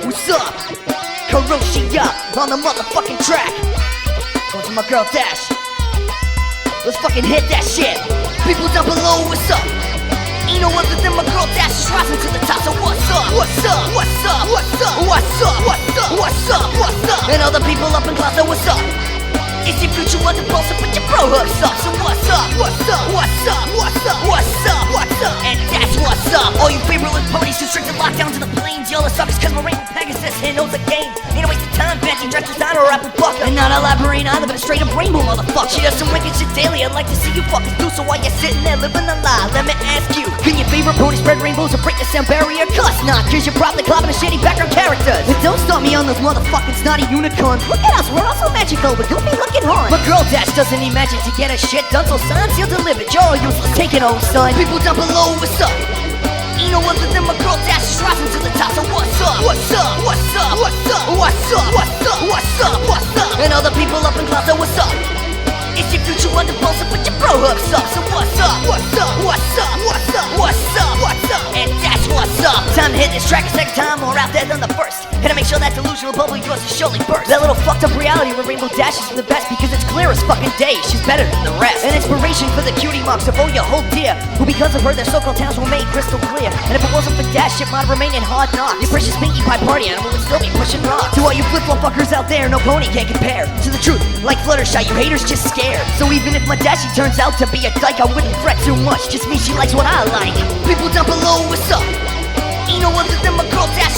what's up? Karoshi up on the motherfucking track. Going to my girl Dash. Let's fucking hit that shit. People down below, what's up? Ain't no other than my girl Dash is rising to the top. So what's up? What's up? What's up? What's up? What's up? What's up? What's up? What's up? And all the people up in class, so what's up? It's your future wonder bro, so put your bro hooks up. So what's up? What's up? What's up? What's up? What's up? What's up? And that's what's up. All you favorite ponies who restricted lockdown to the plains. Y'all are suckers cause my rainbow Pegasus here knows the game. Ain't a waste of time, fancy dress designer or apple bucker. And not elaborate either, but a straight up rainbow motherfucker. She does some wicked shit daily, I'd like to see you fuckers do. So while you're sitting there living a lie, let me ask you, can your favorite pony spread rainbows or break the sound barrier? Cuss not, cause you're probably clapping a shitty background characters. But don't stop me on those motherfucking snotty unicorns. Look at us, we're also magical, but don't be looking hard. My girl Dash doesn't need magic to get her shit done, so signs you'll deliver. You're all useless, take it home, son. People down below, what's up? Ain't no other than my girl Dash is rising to the top. So what's up? What's up? What's up? What's up? What's up? What's up? What's up? What's up? And all the people up in class, so what's up? It's your future wonder bro, so put your bro hooks up. So what's up? What's up? What's up? What's up? What's up? What's up? And that's what's up. Time to hit this track a second time, more out there than the first. And to make sure that delusional bubble of yours is surely burst. That little fucked up reality where Rainbow Dash is the best because it's clear as fucking day. She's better than the rest. An inspiration for the cutie marks of all your whole dear, who because of her their so-called towns were made crystal clear. And if it wasn't for Dash, it might remain in hard knocks. Your precious Pinkie Pie party animal would still be pushing rocks. To all you flip-flop fuckers out there, no pony can't compare to the truth. Like Fluttershy, you haters just scared. So even if my Dashie turns out to be a dyke, I wouldn't fret too much. Just means she likes what I like. People down below, what's up? Ain't no other than my girl Dash